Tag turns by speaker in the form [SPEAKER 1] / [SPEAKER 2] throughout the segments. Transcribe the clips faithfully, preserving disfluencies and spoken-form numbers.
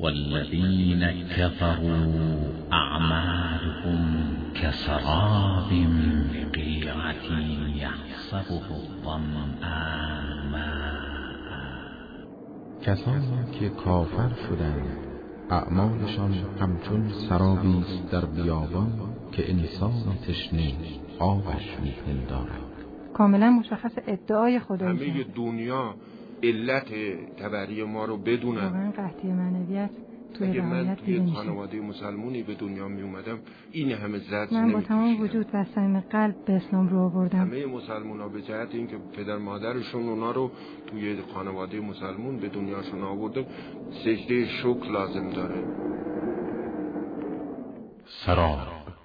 [SPEAKER 1] والذین کفروا اعمالهم كسراب بقيعة يحسبه الظمآن ماء.
[SPEAKER 2] کسانی که کافر شدند اعمالشان همچون سرابی است در بیابان که انسان تشنه آبش میپندارد.
[SPEAKER 3] کاملا مشخص ادعای خدایی.
[SPEAKER 4] همه دنیا علت تبری ما رو بدونن.
[SPEAKER 3] واقعا قحطی معنویت توی
[SPEAKER 4] اگه من توی
[SPEAKER 3] میشه.
[SPEAKER 4] خانواده مسلمونی به دنیا می اومدم این همه زرد
[SPEAKER 3] من با تمام وجود و صمیم قلب به اسلام رو آوردم.
[SPEAKER 4] همه مسلمونا به جهت اینکه پدر مادرشون اونا رو توی خانواده مسلمون به دنیاشون آورده سجده شکر لازم داره.
[SPEAKER 1] سراب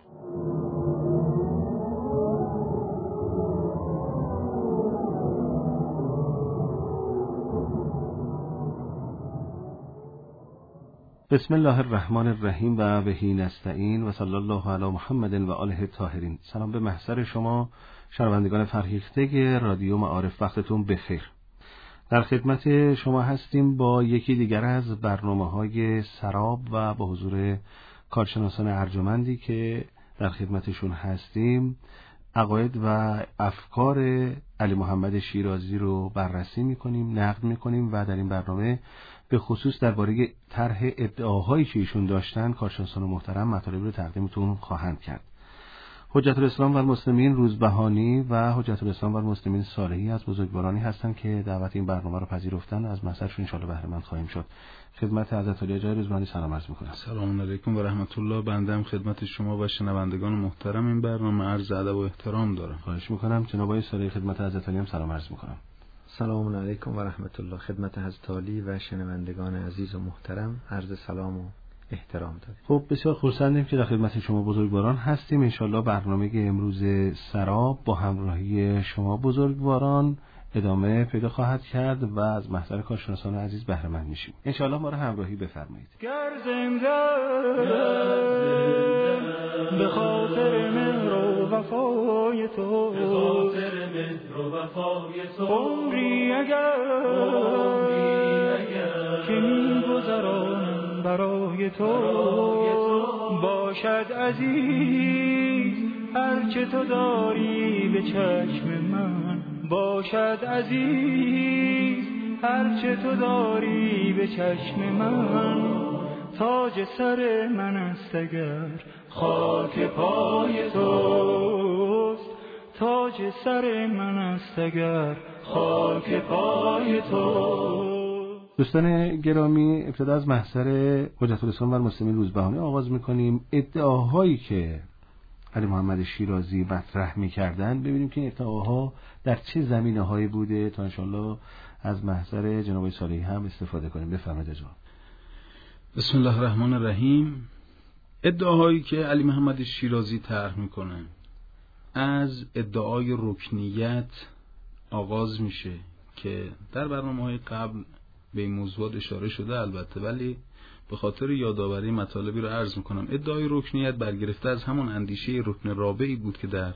[SPEAKER 5] بسم الله الرحمن الرحیم و بهی نستعین و صلی الله علی محمد و آله الطاهرین. سلام به محضر شما شنوندگان فرهیخته رادیو معارف، وقتتون بخیر. در خدمت شما هستیم با یکی دیگر از برنامه‌های سراب و با حضور کارشناسان ارجمندی که در خدمتشون هستیم. عقاید و افکار علی محمد شیرازی رو بررسی می‌کنیم، نقد می‌کنیم و در این برنامه به خصوص درباره طرح ادعاهایی که ایشون داشتن کارشناسان محترم مطالب رو تقدیمتون خواهند کرد. حجت الاسلام و المسلمین روزبهانی و حجت الاسلام و المسلمین صالحی از بزرگوارانی هستند که دعوت این برنامه رو پذیرفتن. از مسئلهشون ان شاء الله بهره مند خواهیم شد. خدمت حضرت علی جای روزبهانی سلام عرض می‌کنم.
[SPEAKER 6] سلام علیکم و رحمت الله. بنده خدمت شما و شنوندگان محترم این برنامه عرض ادب و احترام دارم.
[SPEAKER 5] خواهش می‌کنم. جناب آقای صالحی خدمت حضرت علی هم سلام عرض می‌کنم.
[SPEAKER 7] سلام علیکم و رحمت الله. خدمت حضرت علی و شنوندگان عزیز و محترم عرض سلام و احترام داریم.
[SPEAKER 5] خب بسیار خرسندیم که در خدمت شما بزرگواران هستیم. انشالله برنامه امروز سراب با همراهی شما بزرگواران ادامه پیدا خواهد کرد و از محضر کارشناسان عزیز بهره مند میشیم. انشالله ما را همراهی بفرمایید.
[SPEAKER 8] گر زنده به خاطر مهر و وفای تو، به خاطر مهر و وفای تو عمری اگر که می‌گذرانم برای تو، باشد عزیز هرچه تو داری به چشم من، باشد عزیز هرچه تو داری به چشم من، تاج سر من است اگر خاک پای توست، تاج سر من است اگر خاک پای توست.
[SPEAKER 5] دوستان گرامی، ابتدا از محضر حجت الاسلام و المسلمین روزبهانی آغاز میکنیم. ادعاهایی که علی محمد شیرازی مطرح میکردن، ببینیم که ادعاها در چه زمینه‌هایی بوده تا انشالله از محضر جناب صالحی هم استفاده کنیم. بفرمایید جناب.
[SPEAKER 6] بسم الله الرحمن الرحیم. ادعاهایی که علی محمد شیرازی طرح میکنه از ادعای رکنیت آغاز میشه که در برنامه‌های قبل به این موضوعات اشاره شده البته، ولی به خاطر یادآوری مطالبی رو عرض میکنم. ادعای رکنیت برگرفته از همون اندیشه رکن رابعی بود که در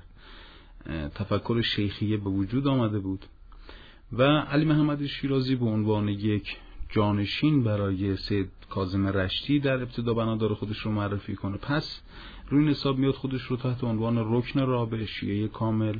[SPEAKER 6] تفکر شیخیه به وجود آمده بود و علی محمد شیرازی به عنوان یک جانشین برای سید کاظم رشتی در ابتدا بنادار خودش رو معرفی کنه. پس روی این حساب میاد خودش رو تحت عنوان رکن رابع شیعه کامل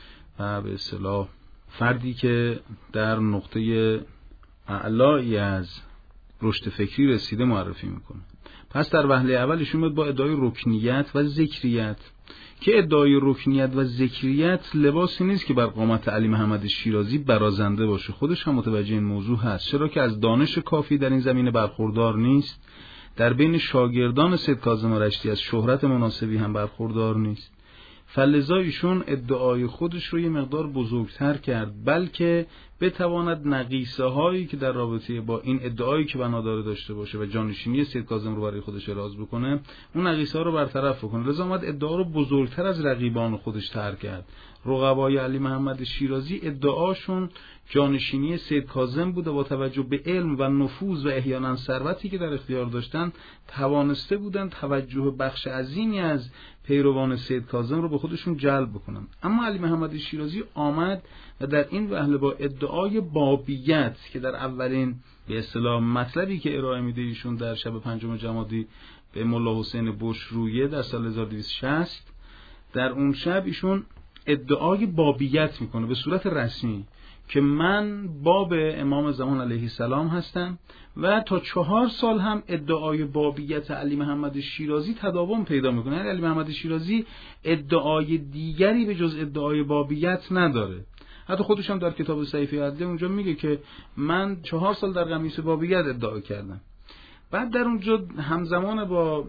[SPEAKER 6] و به اصطلاح فردی که در نقطه اعلایی از رشد فکری رسیده معرفی میکنه. پس در وهله اولش اومد با ادعای رکنیت و ذکریت که ادعای رکنیت و ذکریت لباسی نیست که بر قامت علی محمد شیرازی برازنده باشه. خودش هم متوجه این موضوع هست، چرا که از دانش کافی در این زمینه برخوردار نیست، در بین شاگردان سید کاظم رشتی از شهرت مناسبی هم برخوردار نیست. فلذا ایشون ادعای خودش رو یه مقدار بزرگتر کرد، بلکه بتواند نقیصه هایی که در رابطه با این ادعایی که بنا داره داشته باشه و جانشینی سید کاظم رو برای خودش اراز بکنه، اون نقیصه ها رو برطرف بکنه. لذا اومد ادعا رو بزرگتر از رقیبان خودش طرح کرد. رقبای علی محمد شیرازی ادعاشون جانشینی سید کاظم بود و با توجه به علم و نفوذ و احیانا ثروتی که در اختیار داشتن توانسته بودن توجه بخش عظیمی از پیروان سید کاظم رو به خودشون جلب بکنن. اما علی محمد شیرازی آمد و در این وهله با ادعای بابیت که در اولین به اصطلاح مطلبی که ارائه میده ایشون در شب پنجم جمادی به ملا حسین بشرویه در سال هزار و دویست و شصت، در اون شب ایشون ادعای بابیت میکنه به صورت رسمی که من باب امام زمان علیه السلام هستم و تا چهار سال هم ادعای بابیت علی محمد شیرازی تداوم پیدا میکنه. یعنی علی محمد شیرازی ادعای دیگری به جز ادعای بابیت نداره. حتی خودش هم در کتاب صحیفه عدلیه اونجا میگه که من چهار سال در قمیص بابیت ادعا کردم. بعد در اونجا همزمان با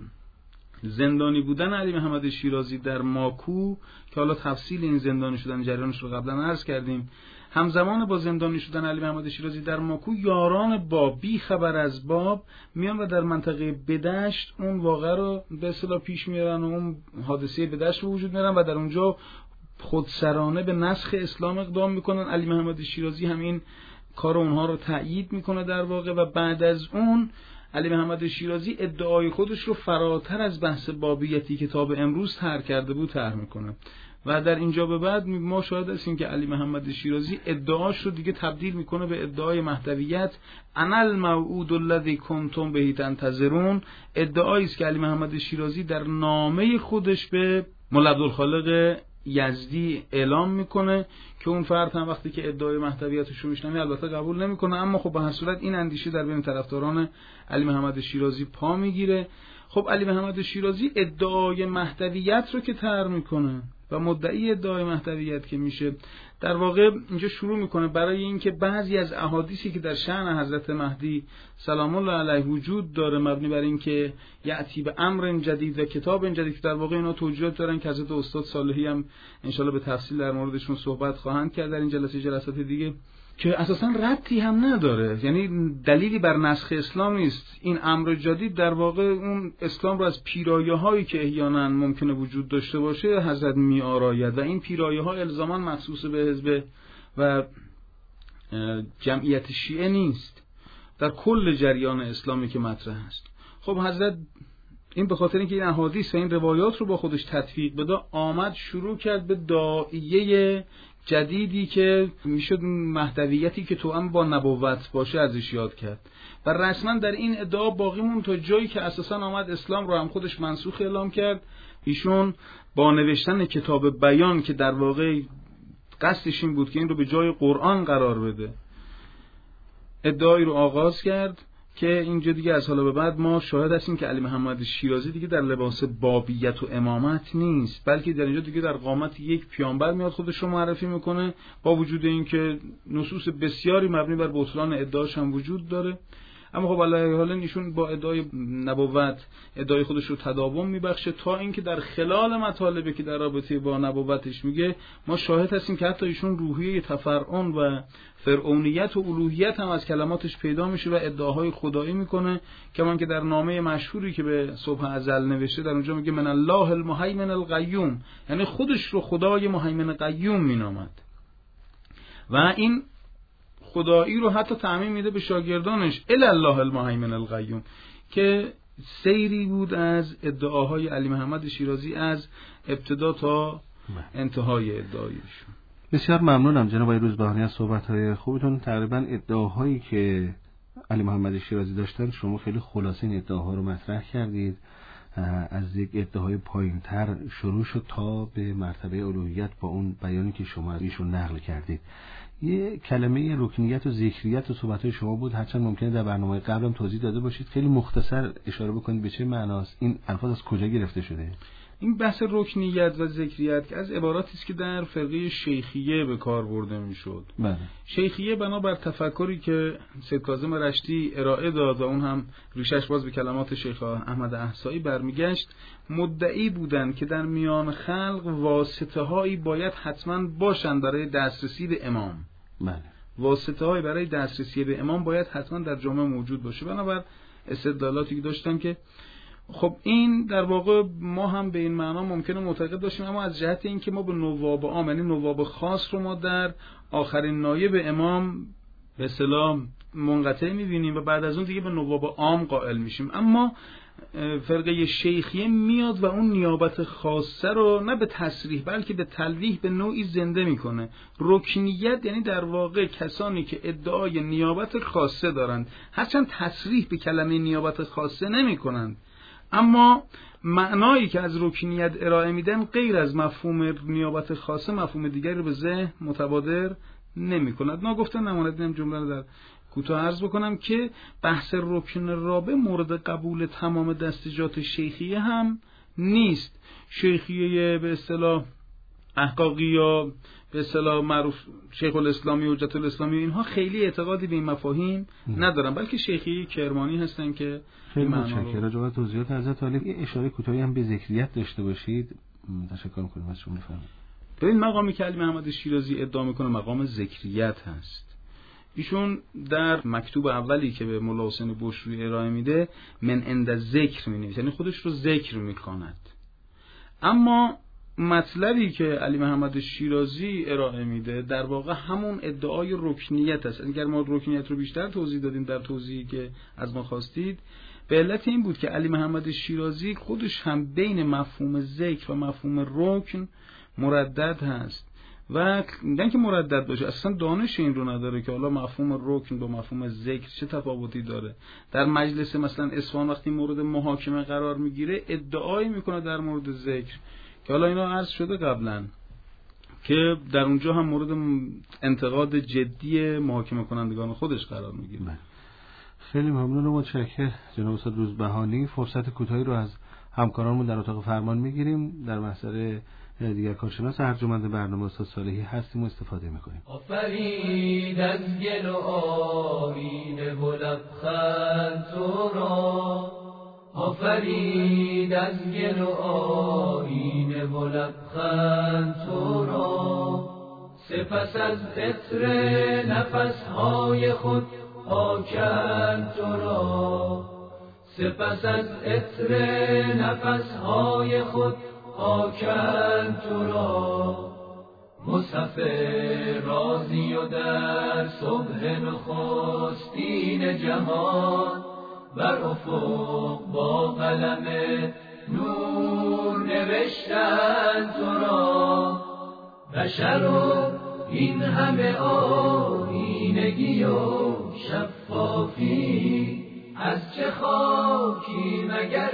[SPEAKER 6] زندانی بودن علی محمد شیرازی در ماکو که حالا تفصیل این زندانی شدن جریانش رو قبلا عرض کردیم، همزمان با زندانی شدن علی محمد شیرازی در ماکو یاران باب بی خبر از باب میان و در منطقه بدشت اون واقعه رو به اصطلاح پیش میارن و اون حادثه بدشت رو وجود میارن و در اونجا خودسرانه به نسخ اسلام اقدام میکنن. علی محمد شیرازی همین کار اونها رو تأیید میکنه در واقع و بعد از اون علی محمد شیرازی ادعای خودش رو فراتر از بحث بابیتی که تا به امروز طرح کرده بود طرح میکنه و در اینجا به بعد ما شاهد هستیم که علی محمد شیرازی ادعاش رو دیگه تبدیل میکنه به ادعای مهدویت. انا الموعود الذی کنتم به تنتظرون، ادعایی است که علی محمد شیرازی در نامه خودش به مولا عبدالخالق یزدی اعلام میکنه که اون فرد هم وقتی که ادعای مهدویتش رو میشنوه البته قبول نمیکنه، اما خب به هر صورت این اندیشه در بین طرفداران علی محمد شیرازی پا میگیره. خب علی محمد شیرازی ادعای مهدویت رو که طرح میکنه و مدعی ادعای مهدویت که میشه، در واقع اینجا شروع میکنه برای اینکه بعضی از احادیثی که در شأن حضرت مهدی سلام الله علیه وجود داره مبنی بر اینکه یأتی به امر جدید و کتاب جدید که در واقع اینا توجیهات دارن که حضرت استاد صالحی هم انشالله به تفصیل در موردشون صحبت خواهند کرد در این جلسه جلسات دیگه، که اساساً ربطی هم نداره، یعنی دلیلی بر نسخ اسلام نیست. این امر جدید در واقع اون اسلام رو از پیرایه هایی که احیانا ممکنه وجود داشته باشه حضرت می آراید و این پیرایه ها الزاما مخصوص به حزب و جمعیت شیعه نیست، در کل جریان اسلامی که مطرح است. خب حضرت این به خاطر اینکه این احادیث و این روایات رو با خودش تطبیق بده آمد شروع کرد به داعیه جدیدی که میشد مهدویتی که تو هم با نبوت باشه ازش یاد کرد و رسما در این ادعا باقی مون تا جایی که اساسا آمد اسلام رو هم خودش منسوخ اعلام کرد. ایشون با نوشتن کتاب بیان که در واقع قصدش این بود که این رو به جای قرآن قرار بده ادعایی رو آغاز کرد که اینجا دیگه از حالا به بعد ما شاهد هستیم که علی محمد شیرازی دیگه در لباس بابیت و امامت نیست، بلکه در اینجا دیگه در قامت یک پیامبر میاد خودش رو معرفی میکنه، با وجود اینکه نصوص بسیاری مبنی بر بطلان ادعاش هم وجود داره. اما خب علیه حال ایشون با ادعای نبوت ادعای خودش رو تداوم میبخشه تا اینکه در خلال مطالبی که در رابطه با نبوتش میگه ما شاهد هستیم که حتی ایشون روحیه تفرعون و فرعونیت و الوهیت هم از کلماتش پیدا میشه و ادعاهای خدایی میکنه، کمان که در نامه مشهوری که به صبح ازل نوشته در اونجا میگه من الله المهیمن القیوم، یعنی خودش رو خدای مهیمن قیوم مینامد و این خدایی رو حتی تعمیم میده به شاگردانش الی الله المهیمن القیوم، که سیری بود از ادعاهای علی محمد شیرازی از ابتدا تا انتهای ادعایشون.
[SPEAKER 5] بسیار ممنونم جناب آقای روزبهانی از صحبت‌های خوبتون. تقریبا ادعاهایی که علی محمد شیرازی داشتن شما خیلی خلاصه این ادعاها رو مطرح کردید، از یک ادعای پایین‌تر شروع شد تا به مرتبه الوهیت با اون بیانی که شما از ایشون نقل کردید. یه کلمه رکنیت و ذکریت و صحبت‌های شما بود، هرچند ممکنه در برنامه قبلم توضیح داده باشید، خیلی مختصر اشاره بکنید به چه معناست، این الفاظ از کجا گرفته شده؟
[SPEAKER 6] این بحث رکنیت و ذکریت که از عباراتی است که در فرقه شیخیه به کار برده میشد.
[SPEAKER 5] بله.
[SPEAKER 6] شیخیه بنابر تفکری که سید کاظم رشتی ارائه داد و اون هم ریشش باز به کلمات شیخ احمد احصایی برمیگشت، مدعی بودند که در میان خلق واسطه هایی باید حتما باشند برای دسترسی به امام.
[SPEAKER 5] بله.
[SPEAKER 6] واسطه هایی برای دسترسی به امام باید حتما در جامعه موجود باشه. بنابر استدلالاتی که داشتن که خب این در واقع ما هم به این معنا ممکنه معتقد باشیم، اما از جهت اینکه ما به نواب عام یعنی نواب خاص رو ما در آخرین نایب امام به اصطلاح منقطع می‌بینیم و بعد از اون دیگه به نواب عام قائل میشیم. اما فرقه شیخیه میاد و اون نیابت خاصه رو نه به تصریح بلکه به تلویح به نوعی زنده میکنه. رکنیت یعنی در واقع کسانی که ادعای نیابت خاصه دارند، هرچند تصریح به کلمه نیابت خاصه نمیکنند، اما معنایی که از رکنیت ارائه میدن غیر از مفهوم نیابت خاصه مفهوم دیگری رو به ذهن متبادر نمی کند. ناگفته نماند این جمله رو در کوتاه عرض بکنم که بحث رکن رابع مورد قبول تمام دستجات شیخیه هم نیست. شیخیه به اصطلاح احقاقی یا به اصطلاح معروف شیخ الاسلامی و حجت الاسلامی اینها خیلی اعتقادی به این مفاهیم ندارن، بلکه شیخیه کرمانی هستن که
[SPEAKER 5] خیلی متشکرم. راجع به توضیحات حضرت عالی یه اشاره کوتاهی هم به ذکریت داشته باشید. تشکر می‌کنم از شما. بفرمایید.
[SPEAKER 6] ببین مقامی که علی محمد شیرازی ادعا میکنه مقام ذکریت هست. ایشون در مکتوب اولی که به مولا حسین بشروی ارائه میده من عند ذکر مینویسه، یعنی خودش رو ذکر میکند. اما مطلبی که علی محمد شیرازی ارائه میده در واقع همون ادعای رکنیت است. اگر ما رکنیت رو بیشتر توضیح دادیم در توضیحی که از ما خواستید، به علت این بود که علی محمد شیرازی خودش هم بین مفهوم ذکر و مفهوم رکن مردد هست و میگن که مردد باشه، اصلا دانش این رو نداره که حالا مفهوم رکن با مفهوم ذکر چه تفاوتی داره. در مجلس مثلا اصفهان وقتی مورد محاکمه قرار میگیره ادعایی میکنه در مورد ذکر که حالا اینا عرض شده قبلا که در اونجا هم مورد انتقاد جدی محاکمه کنندگان خودش قرار میگیره.
[SPEAKER 5] خیلی ممنون و متشکرم جناب استاد روزبهانی. فرصت کوتاهی رو از همکارانمون در اتاق فرمان میگیریم. در محضر دیگر کارشناس ارجمند برنامه استاد صالحی هستیم و استفاده میکنیم.
[SPEAKER 9] آفرید از گل و آینه و لبخند تو را، آفرید از گل و آینه و لبخند تو را، سپس از عطر نفسهای خود پاکند تو را، سپس از عطر نفسهای خود پاکند تو را، مصحف رازی و در صبح نخستین جهان، بر افق با قلم نور نوشتند تو را، بشر و این همه آیینگی و شفافی، از چه خاکی مگر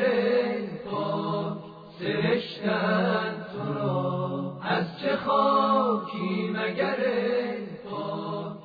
[SPEAKER 9] پاک سرشتند تو را، از چه خاکی مگر پاک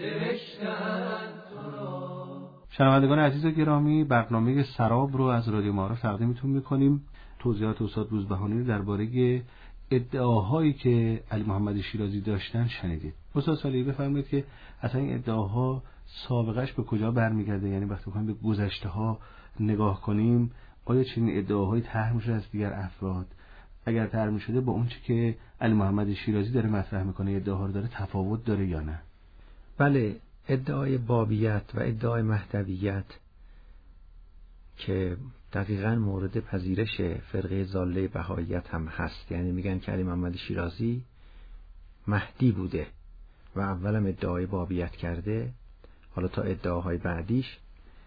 [SPEAKER 9] سرشتند تو را.
[SPEAKER 5] شنوندگان عزیز و گرامی، برنامه سراب رو از رادیو معارف تقدیمتون میکنیم. توضیحات استاد روزبهانی درباره ادعاهایی که علی محمد شیرازی داشتن شنیدید. استاد صالحی بفرمایید که اصلا این ادعاها سابقش به کجا برمیگرده؟ یعنی وقتی بخوایم به گذشته ها نگاه کنیم، آیا چنین ادعاهایی طرح میشه از دیگر افراد؟ اگر طرح میشده با اون چی که علی محمد شیرازی داره مطرح میکنه ادعاها رو داره تفاوت داره یا نه؟
[SPEAKER 7] بله، ادعای بابیت و ادعای مهدویت که دقیقاً مورد پذیرش فرقه ضاله بهائیت هم هست. یعنی میگن که علی محمد شیرازی مهدی بوده و اولم ادعای بابیت کرده، حالا تا ادعاهای بعدیش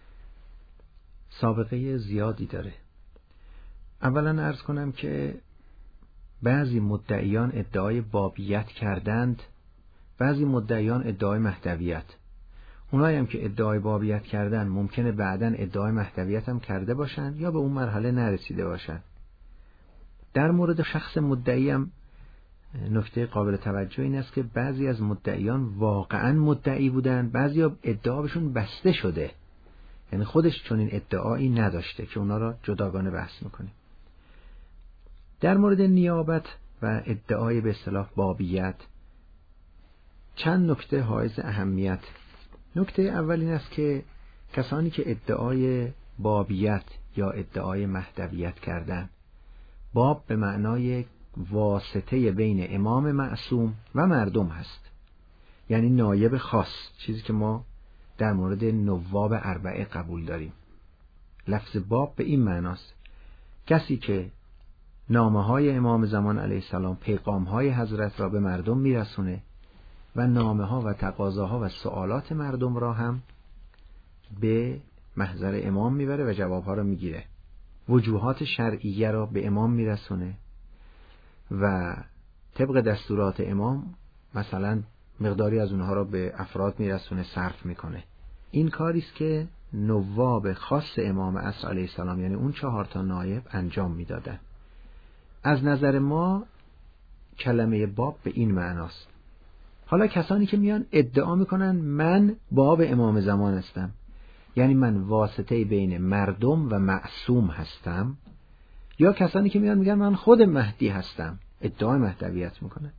[SPEAKER 7] سابقه زیادی داره. اولا عرض کنم که بعضی مدعیان ادعای بابیت کردند، بعضی مدعیان ادعای مهدویت. اونایی هم که ادعای بابیت کردن ممکنه بعداً ادعای مهدویت هم کرده باشن یا به اون مرحله نرسیده باشن. در مورد شخص مدعی هم نکته قابل توجه این است که بعضی از مدعیان واقعاً مدعی بودن، بعضی ها ادعا بهشون بسته شده، یعنی خودش چون این ادعایی نداشته که اونا را جداگانه بحث میکنیم. در مورد نیابت و ادعای به اصطلاح بابیت چند نکته حائز اهمیت. نکته اول این است که کسانی که ادعای بابیت یا ادعای مهدویت کردن، باب به معنای واسطه بین امام معصوم و مردم هست، یعنی نایب خاص، چیزی که ما در مورد نواب اربعه قبول داریم. لفظ باب به این معناست کسی که نامه های امام زمان علیه السلام، پیغام های حضرت را به مردم میرسونه و نامه ها و تقاضاها و سوالات مردم را هم به محضر امام میبره و جوابها را میگیره. وجوهات شرعیه را به امام میرسونه و طبق دستورات امام مثلا مقداری از اونها را به افراد میرسونه، صرف میکنه. این کاری است که نواب خاص امام عصر علیه السلام، یعنی اون چهار تا نایب، انجام میدادن. از نظر ما کلمه باب به این معناست. حالا کسانی که میان ادعا میکنن من باب امام زمان هستم، یعنی من واسطه بین مردم و معصوم هستم، یا کسانی که میان میگن من خود مهدی هستم، ادعای مهدویت میکنن.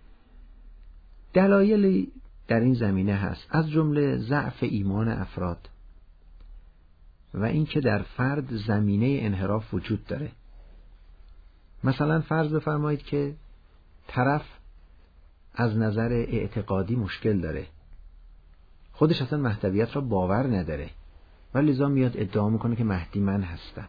[SPEAKER 7] دلایلی در این زمینه هست، از جمله ضعف ایمان افراد و اینکه در فرد زمینه انحراف وجود داره. مثلا فرض بفرمایید که طرف از نظر اعتقادی مشکل داره، خودش اصلا مهدویت را باور نداره ولی لذا میاد ادعا میکنه که مهدی من هستم.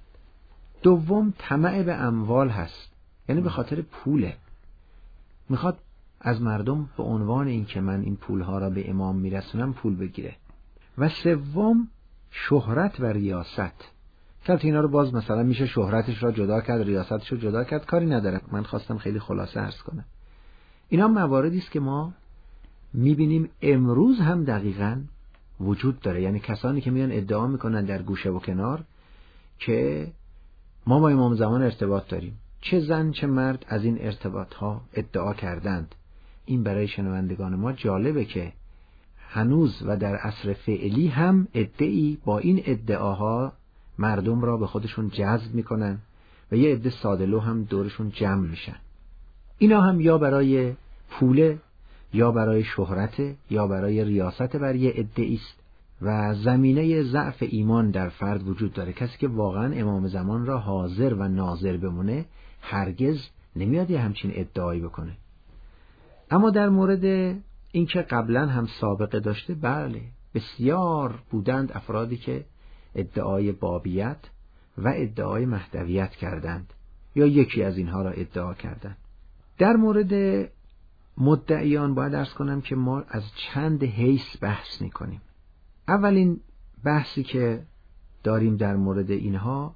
[SPEAKER 7] دوم طمع به اموال هست، یعنی به خاطر پوله، میخواد از مردم به عنوان این که من این پولها را به امام میرسونم پول بگیره. و سوم شهرت و ریاست. که اینا رو باز مثلا میشه شهرتش را جدا کرد، ریاستش رو جدا کرد، کاری نداره. من خواستم خیلی خلاصه عرض کنم. اینا مواردی است که ما میبینیم امروز هم دقیقاً وجود داره. یعنی کسانی که میان ادعا میکنن در گوشه و کنار که ما با امام زمان ارتباط داریم، چه زن چه مرد از این ارتباط ها ادعا کردند. این برای شنوندگان ما جالبه که هنوز و در عصر فعلی هم ادعی با این ادعاها مردم را به خودشون جذب میکنن و یه عده ساده‌لو هم دورشون جمع میشن. اینا هم یا برای پول، یا برای شهرت، یا برای ریاست بر یه عده است و زمینه ضعف ایمان در فرد وجود داره. کسی که واقعا امام زمان را حاضر و ناظر بمونه هرگز نمیاد یه همچین ادعایی بکنه. اما در مورد اینکه قبلا هم سابقه داشته، بله بسیار بودند افرادی که ادعای بابیت و ادعای مهدویت کردند یا یکی از اینها را ادعا کردند. در مورد مدعیان باید عرض کنم که ما از چند حیث بحث میکنیم. اولین بحثی که داریم در مورد اینها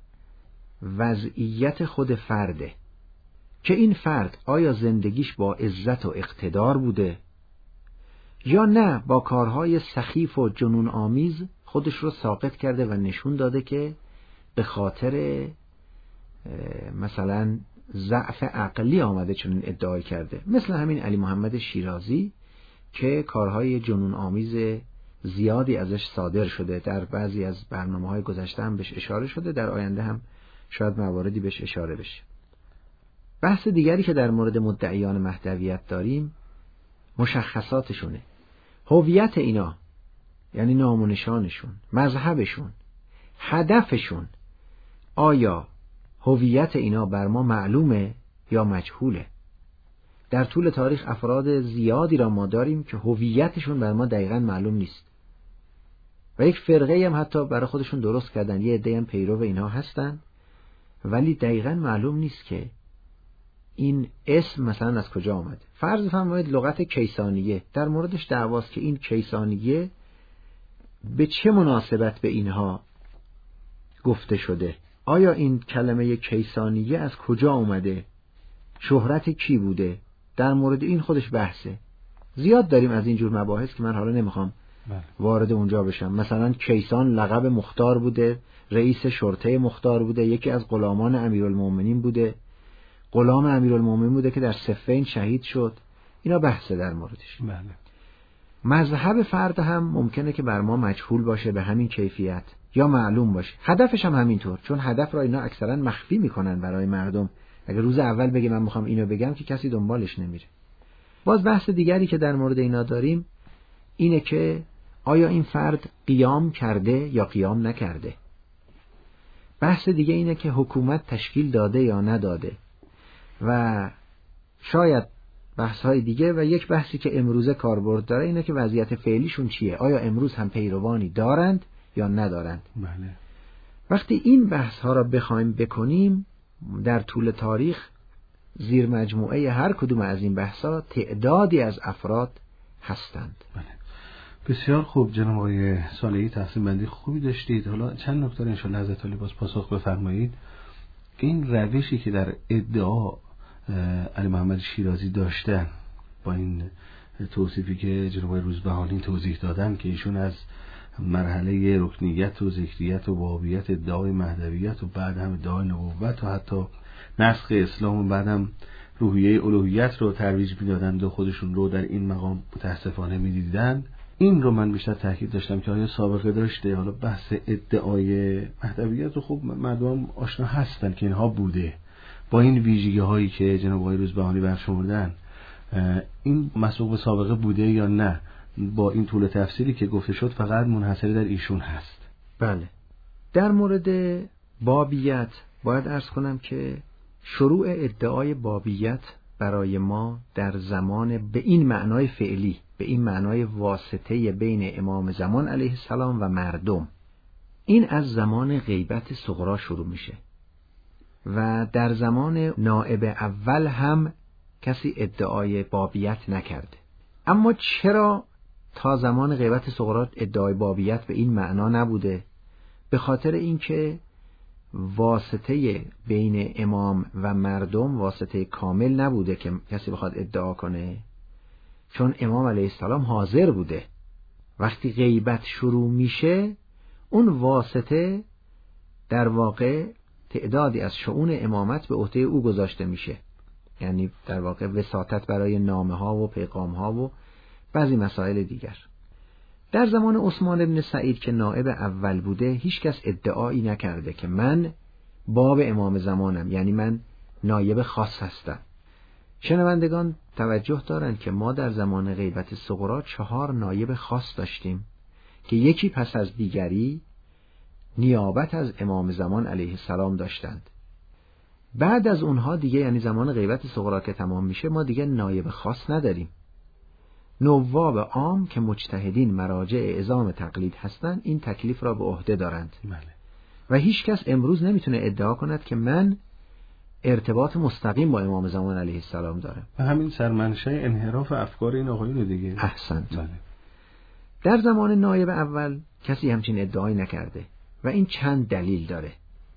[SPEAKER 7] وضعیت خود فرده، که این فرد آیا زندگیش با عزت و اقتدار بوده یا نه با کارهای سخیف و جنون آمیز خودش رو ساقط کرده و نشون داده که به خاطر مثلا ضعف عقلی آمده چنین ادعای کرده. مثل همین علی محمد شیرازی که کارهای جنون آمیز زیادی ازش صادر شده، در بعضی از برنامه‌های گذشته هم بهش اشاره شده، در آینده هم شاید مواردی بهش اشاره بشه. بحث دیگری که در مورد مدعیان مهدویت داریم مشخصاتشونه، هویت اینا، یعنی نام و نشانشون، مذهبشون، هدفشون. آیا هویت اینا بر ما معلومه یا مجهوله؟ در طول تاریخ افراد زیادی را ما داریم که هویتشون بر ما دقیقاً معلوم نیست و یک فرقه هم حتی برای خودشون درست کردن، یه عده هم پیرو اینها هستن ولی دقیقاً معلوم نیست که این اسم مثلا از کجا آمده. فرض فرمایید لغت کیسانیه، در موردش دعواست که این کیسانیه به چه مناسبت به اینها گفته شده. آیا این کلمه کیسانیه از کجا اومده؟ شهرت کی بوده؟ در مورد این خودش بحثه. زیاد داریم از این جور مباحث که من حالا نمیخوام وارد اونجا بشم. مثلا کیسان لقب مختار بوده، رئیس شرطه مختار بوده، یکی از غلامان امیرالمومنین بوده، غلام امیرالمومنین بوده که در صفین شهید شد. اینا بحثه در موردش.
[SPEAKER 5] بله.
[SPEAKER 7] مذهب فرد هم ممکنه که بر ما مجهول باشه به همین کیفیت یا معلوم باشه. هدفش هم همینطور، چون هدف را اینا اکثرا مخفی میکنن برای مردم. اگه روز اول بگه من میخوام اینو بگم که کسی دنبالش نمیره. باز بحث دیگری که در مورد اینا داریم اینه که آیا این فرد قیام کرده یا قیام نکرده. بحث دیگه اینه که حکومت تشکیل داده یا نداده و شاید بحث‌های دیگه. و یک بحثی که امروزه کاربرد داره اینه که وضعیت فعلیشون چیه، آیا امروز هم پیروانی دارند یا ندارند.
[SPEAKER 5] بله.
[SPEAKER 7] وقتی این بحث ها را بخوایم بکنیم در طول تاریخ زیر مجموعه هر کدوم از این بحث ها تعدادی از افراد هستند.
[SPEAKER 5] بسیار خوب جناب آقای صالحی، تقسیم بندی خوبی داشتید. حالا چند نکته رو انشاءالله حضرت عالی باز پاسخ بفرمایید. این روشی که در ادعا علی محمد شیرازی داشتن با این توصیفی که جناب آقای روزبهانی توضیح دادن که ایشون از مرحله رکنیت و ذکریت و بابیت ادعای مهدویت و بعد هم ادعای نبوت و حتی نسخ اسلام و بعد هم روحیه الوهیت رو ترویج میدادند و خودشون رو در این مقام متاسفانه میدیدند، این رو من بیشتر تاکید داشتم که آیا سابقه داشته. حالا بحث ادعای مهدویت رو خب مردم آشنا هستن که اینها بوده، با این ویژگی هایی که جناب آقای روزبهانی برشمردن این مسبوق به سابقه بوده یا نه، با این طول تفسیری که گفته شد فقط منحصر در ایشون هست.
[SPEAKER 7] بله، در مورد بابیت باید عرض کنم که شروع ادعای بابیت برای ما در زمان به این معنای فعلی، به این معنای واسطه بین امام زمان علیه السلام و مردم، این از زمان غیبت صغرا شروع میشه و در زمان نائب اول هم کسی ادعای بابیت نکرده. اما چرا تا زمان غیبت صغرا ادعای بابیت به این معنا نبوده؟ به خاطر اینکه واسطه بین امام و مردم واسطه کامل نبوده که کسی بخواد ادعا کنه، چون امام علیه السلام حاضر بوده. وقتی غیبت شروع میشه اون واسطه در واقع تعدادی از شؤون امامت به عهده او گذاشته میشه، یعنی در واقع وساطت برای نامه ها و پیغام ها و بعضی مسائل دیگر. در زمان عثمان بن سعید که نائب اول بوده هیچ کس ادعایی نکرده که من باب امام زمانم، یعنی من نایب خاص هستم. شنوندگان توجه دارند که ما در زمان غیبت صغرا چهار نایب خاص داشتیم که یکی پس از دیگری نیابت از امام زمان علیه السلام داشتند. بعد از اونها دیگه، یعنی زمان غیبت صغرا که تمام میشه، ما دیگه نایب خاص نداریم. نواب عام که مجتهدین مراجع اعظام تقلید هستند این تکلیف را به عهده دارند.
[SPEAKER 5] بله.
[SPEAKER 7] و هیچ کس امروز نمیتونه ادعا کند که من ارتباط مستقیم با امام زمان علیه السلام دارم.
[SPEAKER 5] و همین سرمنشأ انحراف افکار این آقایون دیگه.
[SPEAKER 7] احسنت.
[SPEAKER 5] بله.
[SPEAKER 7] در زمان نایب اول کسی همچین ادعایی نکرده و این چند دلیل داره.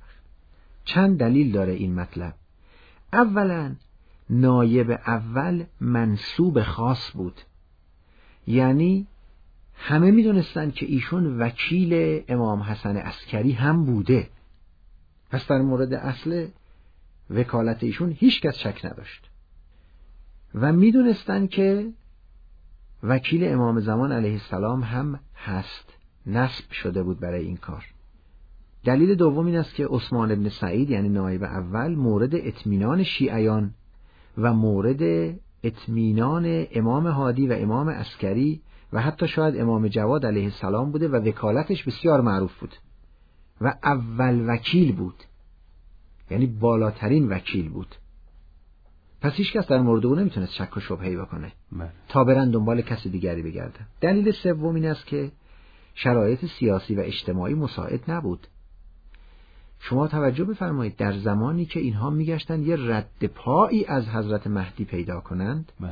[SPEAKER 7] چند دلیل داره این مطلب. اولا نایب اول منصوب خاص بود، یعنی همه میدونستن که ایشون وکیل امام حسن عسکری هم بوده، پس در مورد اصل وکالت ایشون هیچ کس شک نداشت و میدونستن که وکیل امام زمان علیه السلام هم هست، نصب شده بود برای این کار. دلیل دوم این است که عثمان بن سعید یعنی نایب اول مورد اطمینان شیعیان و مورد اطمینان امام هادی و امام عسکری و حتی شاید امام جواد علیه السلام بوده و وکالتش بسیار معروف بود و اول وکیل بود، یعنی بالاترین وکیل بود. پس هیچ کس در مورد او نمیتونست شک و شبهه‌ای بکنه من. تا برن دنبال کسی دیگری بگردن. دلیل سوم این است که شرایط سیاسی و اجتماعی مساعد نبود. شما توجه بفرمایید در زمانی که اینها میگشتن یه رد پایی از حضرت مهدی پیدا کنند بله.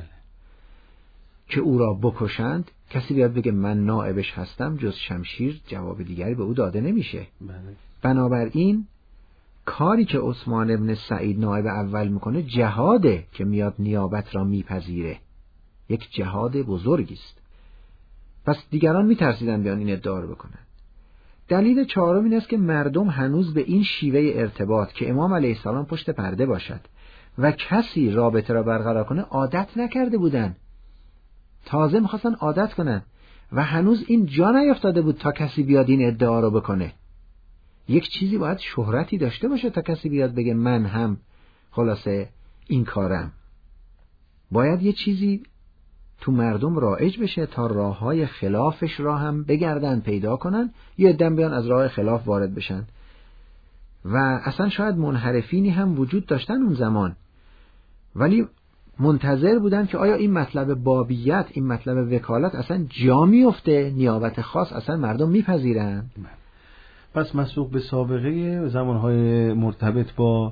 [SPEAKER 7] که او را بکشند، کسی بیاد بگه من نائبش هستم جز شمشیر جواب دیگری به او داده نمیشه بله. بنابراین کاری که عثمان ابن سعید نائب اول میکنه جهاده که میاد نیابت را میپذیره، یک جهاد بزرگی است. پس دیگران میترسیدن بیان این ادعا رو بکنن. دلیل چهارم این است که مردم هنوز به این شیوه ارتباط که امام علیه السلام پشت پرده باشد و کسی رابطه را برقرار کنه عادت نکرده بودن، تازه میخواستن عادت کنن و هنوز این جا نیفتاده بود تا کسی بیاد این ادعا رو بکنه. یک چیزی باید شهرتی داشته باشه تا کسی بیاد بگه من هم خلاصه این کارم. باید یه چیزی تو مردم رایج بشه تا راههای خلافش را هم بگردن پیدا کنن، یه عده بیان از راه خلاف وارد بشن. و اصلا شاید منحرفینی هم وجود داشتن اون زمان، ولی منتظر بودن که آیا این مطلب بابیت، این مطلب وکالت اصلا جا میفته، نیابت خاص اصلا مردم میپذیرن.
[SPEAKER 5] پس مسبوق به سابقه زمانهای مرتبط با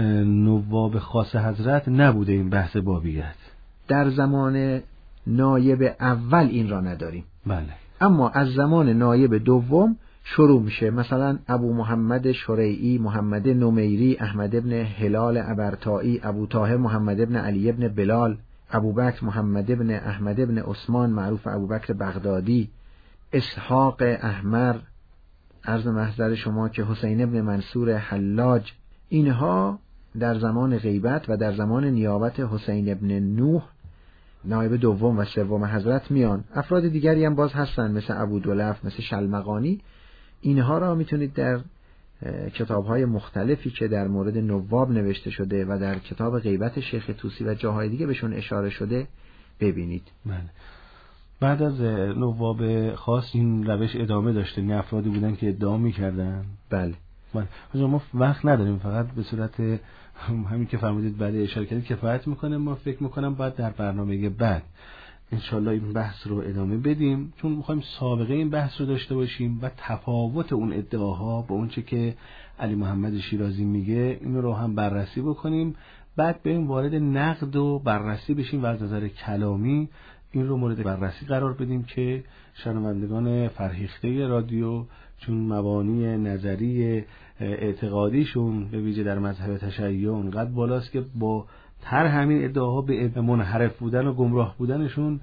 [SPEAKER 5] نواب خاص حضرت نبوده این بحث بابیت.
[SPEAKER 7] در زمان نایب اول این را نداریم.
[SPEAKER 5] بله.
[SPEAKER 7] اما از زمان نایب دوم شروع میشه. مثلا ابو محمد شریعی، محمد نمیری، احمد ابن هلال ابرتایی، ابو طاهر محمد ابن علی ابن بلال، ابو بکر محمد ابن احمد ابن عثمان معروف ابو بکر بغدادی، اسحاق احمر، عرض محضر شما که حسین ابن منصور حلاج، اینها در زمان غیبت و در زمان نیابت حسین ابن نوح نایب دوم و سوم حضرت میان. افراد دیگری هم باز هستن مثل ابو دولف، مثل شلمغانی. اینها را میتونید در کتاب‌های مختلفی که در مورد نواب نوشته شده و در کتاب غیبت شیخ طوسی و جاهای دیگه بهشون اشاره شده ببینید.
[SPEAKER 5] بله. بعد از نواب خاص این روش ادامه داشته، این افرادی بودن که ادعا می‌کردن.
[SPEAKER 7] بله.
[SPEAKER 5] بله. ما وقت نداریم، فقط به صورت همین که فرمودید بعد اشاره کردید کفایت میکنه. ما فکر میکنم بعد در برنامه بعد انشالله این بحث رو ادامه بدیم، چون میخوایم سابقه این بحث رو داشته باشیم و تفاوت اون ادعاها با اون چه که علی محمد شیرازی میگه این رو هم بررسی بکنیم. بعد بریم وارد نقد و بررسی بشیم و از نظر کلامی این رو مورد بررسی قرار بدیم که شنوندگان فرهیخته رادیو چون مبانی نظری اعتقادیشون به ویژه در مذهب تشیع اونقدر بالاست که با تر همین ادعاها به منحرف بودن و گمراه بودنشون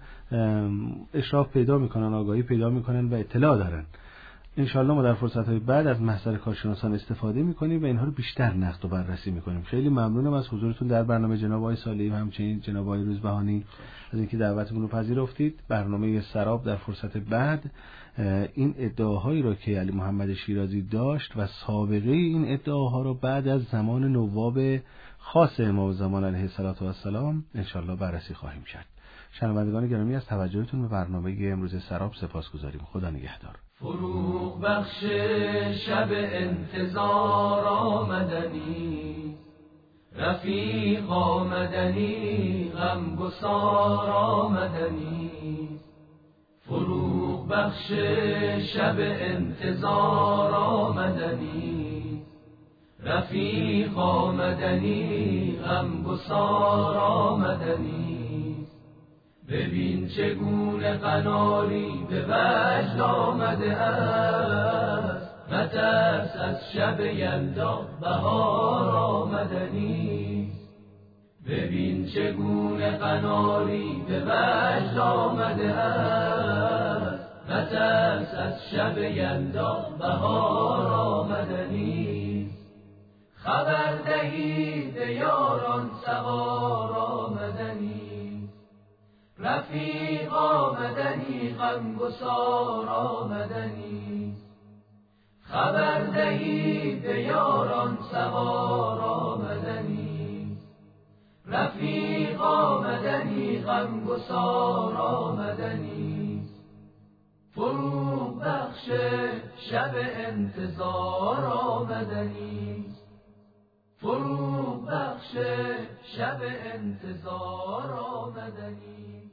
[SPEAKER 5] اشراف پیدا میکنن، آگاهی پیدا میکنن و اطلاع دارن. انشالله ما در فرصتهای بعد از محضر کارشناسان استفاده میکنیم و اینها رو بیشتر نقد و بررسی میکنیم. خیلی ممنونم از حضورتون در برنامه جناب آقای صالحی و همچنین جناب آقای روزبهانی از اینکه دعوتمون رو پذیرفتید. برنامه سراب در فرصت بعد این ادعاهایی رو که علی محمد شیرازی داشت و سابقه این ادعاها رو بعد از زمان نواب خاص امام زمان علیه السلام انشالله بررسی خواهیم کرد. شنوندگان گرامی از توجهتون به برنامه امروز سراب سپاسگزاریم. خدا نگهدار.
[SPEAKER 9] فروغ بخش شب انتظار آمدنی، رفیق آمدنی، غم گسار آمدنی. فروغ بخش شب انتظار آمدنی، رفیق آمدنی، غم گسار آمدنی. ببین چگونه قناری به وجد آمده است، مترس از شب یلدا بهار آمدنی. ببین چگونه قناری به وجد آمده است، مترس از شب یلدا بهار آمدنی. خبر دهید یاران سوار آمدنی، رفیق آمدنی، غمگسار آمدنی. خبر دهید یاران سوار آمدنی، رفیق آمدنی، غمگسار آمدنی. فروغ بخش شب انتظار آمدنی، فروغ بخش شب انتظار آمدنی.